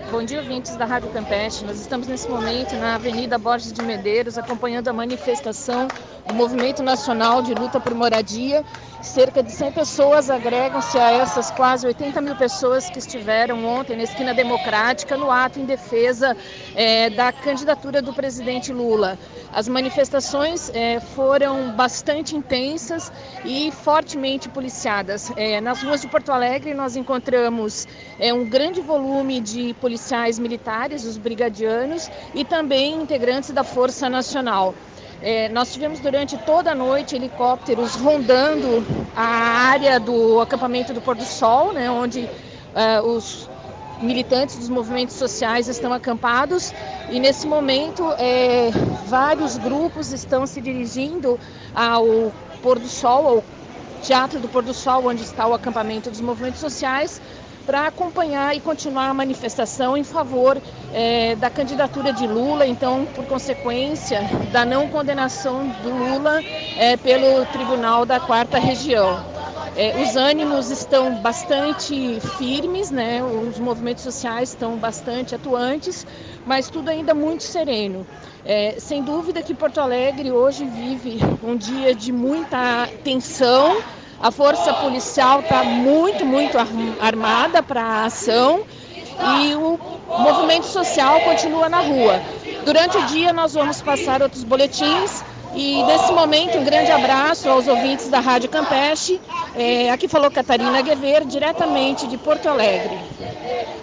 Bom dia, ouvintes da Rádio Campeche. Nós estamos nesse momento na Avenida Borges de Medeiros, acompanhando a manifestação do Movimento Nacional de Luta por Moradia. Cerca de 100 pessoas agregam-se a essas quase 80 mil pessoas que estiveram ontem na Esquina Democrática no ato em defesa da candidatura do presidente Lula. As manifestações foram bastante intensas e fortemente policiadas. Nas ruas de Porto Alegre nós encontramos um grande volume de policiais militares, os brigadianos, e também integrantes da Força Nacional. Nós tivemos durante toda a noite helicópteros rondando a área do acampamento do Pôr do Sol, né, onde os militantes dos movimentos sociais estão acampados, e nesse momento vários grupos estão se dirigindo ao Pôr do Sol, ao Teatro do Pôr do Sol, onde está o acampamento dos movimentos sociais, para acompanhar e continuar a manifestação em favor da candidatura de Lula, então, por consequência, da não condenação do Lula pelo Tribunal da Quarta Região. Os ânimos estão bastante firmes, né? Os movimentos sociais estão bastante atuantes, mas tudo ainda muito sereno. Sem dúvida que Porto Alegre hoje vive um dia de muita tensão. A força policial está muito armada para a ação e o movimento social continua na rua. Durante o dia nós vamos passar outros boletins e nesse momento um grande abraço aos ouvintes da Rádio Campeche. Aqui falou Catarina Guever, diretamente de Porto Alegre.